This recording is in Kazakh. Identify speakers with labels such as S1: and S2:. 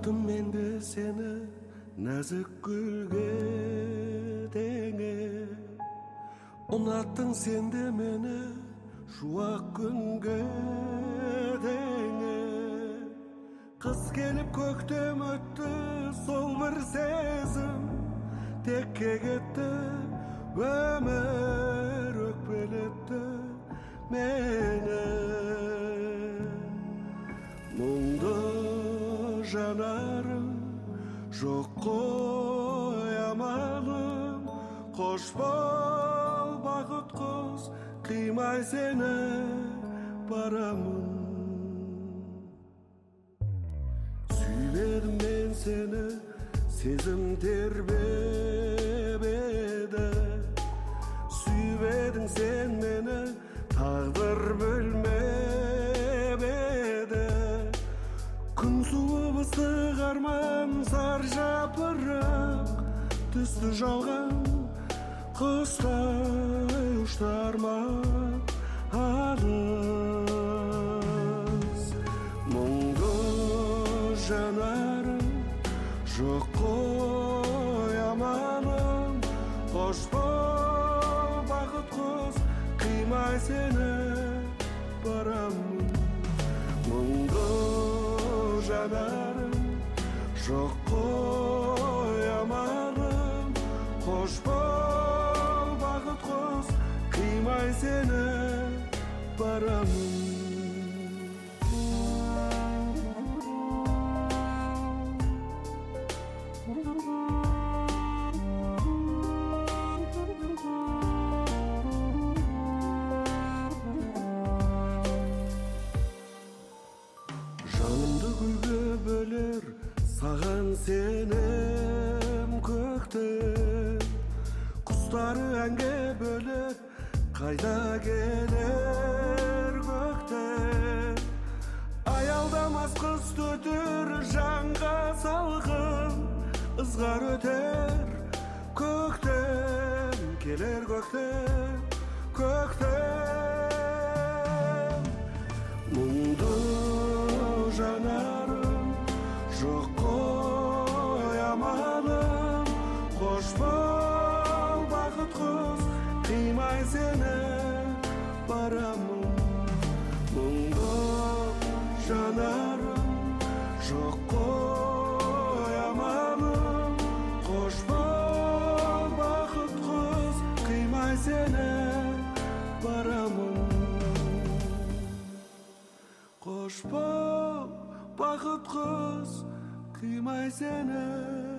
S1: Unаттым мен де сені нәзік гүлге теңе. Unаттың сен де мені шуақ күнге теңе. Қыс келіп көктем өтті, сол бір сезім текке кетті. Өмір өкпелетті мені. Мұңды жанарым жоқ қой амалым. Қош бол бақыт құз, қимай сені барамын. Сүймедім мен сені, сезім тербеп еді. Сүймедің сен мені, тағдыр бөлмеп еді. Күн суып ыстық арман, зар жапырақ түсті жалған. Құстай ұшты арман алыс. Мұңды жанарым жоқ қой амалым. Қош бол бақыт құз, қимай сені барамын. Мұңды жанарым жоқ қой амалым. Қош бол бақыт құз, қимай сені барамын. Жанымды гүлге бөлер саған сенім көктем. Құстары әнге бөлер қайда келер көктем. Аялдамас қыз төтер жанға салқын, ызғар өтер көктем. Келер көктем, көктем. Мұңды жанарым жоқ қой амалым. Қош бол бақыт құз, қимай сені барамын. Мұңды жанарым жоқ қой амалым. Қош бол бақыт құз, қимай сені барамын. Қош бол бақыт құз, қимай сені